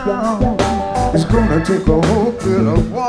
It's gonna take a whole bit of water.